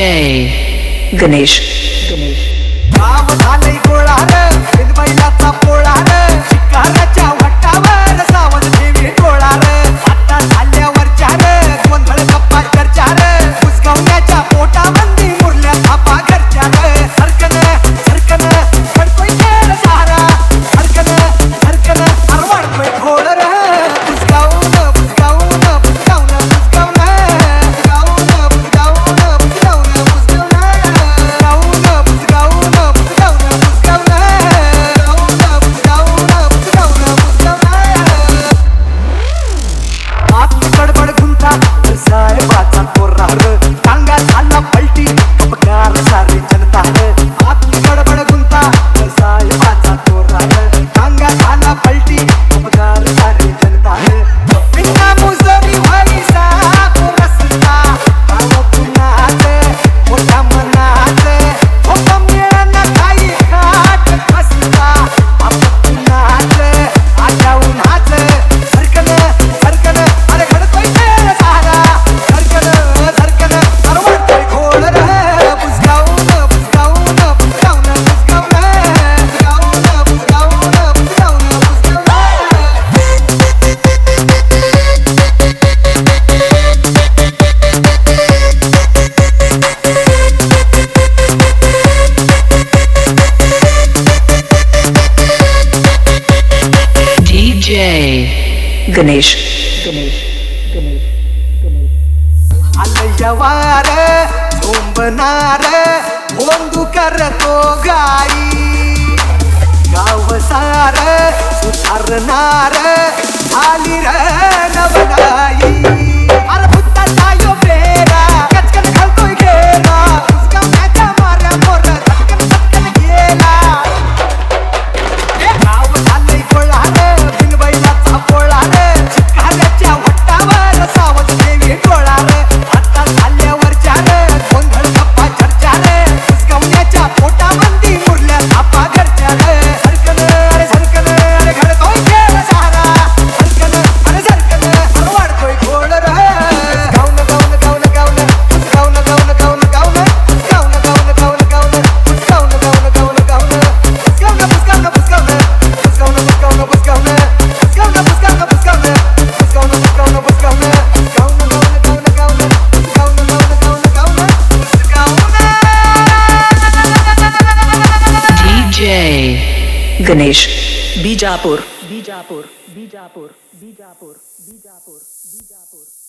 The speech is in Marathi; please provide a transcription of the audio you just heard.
गणेश गाव झालंय गोळा रे बिनबैलाचा पोळा रे शिकाराच्या वाटावर सावध देवी टोळा रे आता झाल्यावरच्या रे गोंधळ गप्पा चर्चा रे उसगावण्याच्या पोटाबंदी मुरल्या थापा घरच्या रे सरकन सरकन पडतोय खेळ सारा सरकन सरकन अरवाडतोय घोळ रे उसगावून उसगावून उसगावून उसगावून उसगावून उसगावून उसगावून साहेबाचा कोरा र टांगा झाला पलटी कपकार सारी जनता र आत गडबड गुंता साहेबाचा कोरा र टांगा झाला पलटी कपकार सारी जनता र बिना मुजरी व्हायचा रस्ता गाव पुन्हाचे मोठ्या मनाचे होता मिळाना काही खाट खसता आपण पुन्हाचे आजा उन्हाचे सरकन सरकन अरे घडतोय खेळ सारा सरकन सरकन अरवडतोय घोळ रे बुजगावून बुजगावून बुजगावून बुजगावून बुजगावून बुजगावून बुजगावून गणेश आलयवार झोंबनार भोंदू करतो गाई गाव सार सुधारणार झाली र नवगाई अरे भुताचा यो फेरा कचकन घालतोय घेरा उसगावण्याच्या माऱ्या मोर झटकन झटकन गेला गाव झालंय गोळा रे बिनबैलाचा पोळा रे शिकाऱ्याच्या वट्टावर सावध देवी टोळा रे आता झाल्यावरच्या रे गोंधळ गप्पा चर्चा रे उसगावण्याच्या पोटाबंदी मुरल्या थापा घरच्या रे सरकन अरे सरकन अरे घडतोय खेळ सारा सरकन अरे सरकन अरवाडतोय घोळ रे गाऊन गाऊन गाऊन गाऊन गाऊन गाऊन गाऊन गाऊन गाऊन गाऊन गाऊन गाऊन गाऊन गाऊन गाऊन गाऊन गाऊन बुसगावून बुसगावून बुसगावून बुसगावून बुसगावून बुसगावून बुसगावून बुसगावून बुसगावून बुसगावून बुसगावून गाऊन गाऊन गाऊन गाऊन गाऊन गाऊन गाऊन बुसगावून गणेश बीजापुर बीजापुर बीजापुर बीजापुर बीजापुर बीजापुर